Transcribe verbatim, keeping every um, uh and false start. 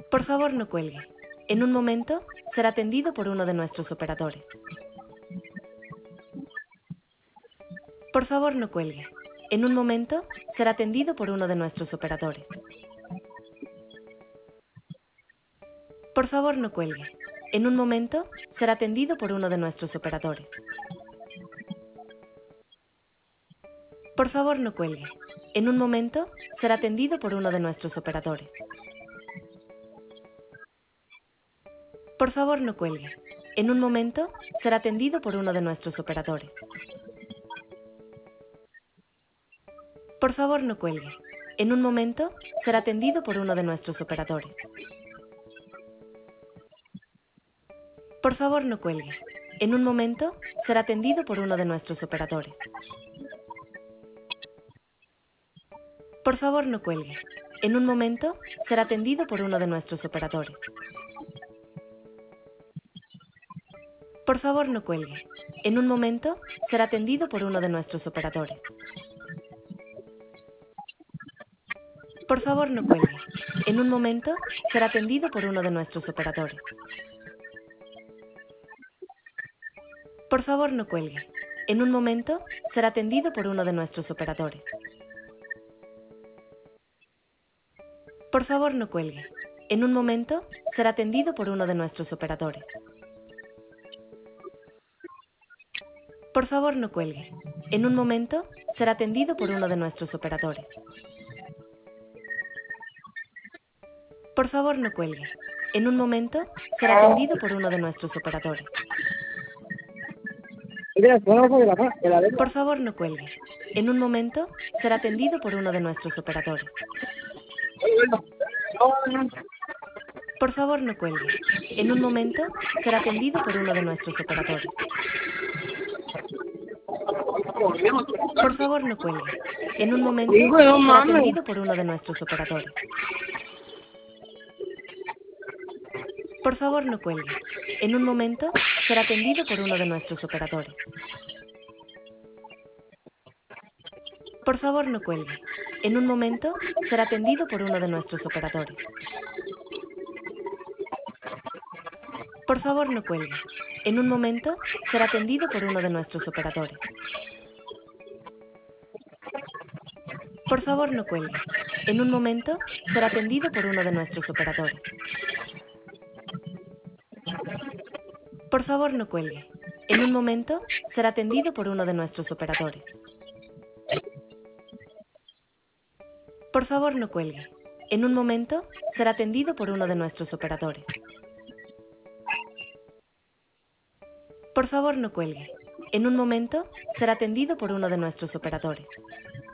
Por favor, no cuelgue. En un momento, será atendido por uno de nuestros operadores. Por favor, no cuelgue. En un momento, será atendido por uno de nuestros operadores. Por favor, no cuelgue. En un momento, será atendido por uno de nuestros operadores. Por favor, no cuelgue. En un momento, será atendido por uno de nuestros operadores. Por favor, no cuelgue. En un momento, será atendido por uno de nuestros operadores. Por favor, no cuelgue. En un momento, será atendido por uno de nuestros operadores. Por favor, no cuelgue. En un momento, será atendido por uno de nuestros operadores. Por favor, no cuelgue. En un momento, será atendido por uno de nuestros operadores. Por favor, no cuelgue. En un momento, será atendido por uno de nuestros operadores. Por favor, no cuelgue. En un momento, será atendido por uno de nuestros operadores. Por favor, no cuelgue. En un momento, será atendido por uno de nuestros operadores. Por favor, no cuelgue. En un momento, será atendido por uno de nuestros operadores. Por favor, no cuelgue. En un momento, será atendido por uno de nuestros operadores. Por favor, no cuelgue. En un momento, será atendido por uno de nuestros operadores. Por favor, no cuelgue. En un momento, será atendido por uno de nuestros operadores. Por favor, no cuelgue. En un momento, será atendido por uno de nuestros operadores. Por favor, no cuelgue. En un momento, será atendido por uno de nuestros operadores. Por favor, no cuelgue. En un momento, será atendido por uno de nuestros operadores. Por favor, no cuelgue. En un momento, será atendido por uno de nuestros operadores. Por favor, no cuelgue. En un momento, será atendido por uno de nuestros operadores. Por favor, no cuelgue. En un momento, será atendido por uno de nuestros operadores. Por favor, no cuelgue. En un momento, será atendido por uno de nuestros operadores. Por favor, no cuelgue. En un momento, será atendido por uno de nuestros operadores. Por favor, no cuelgue. En un momento, será atendido por uno de nuestros operadores.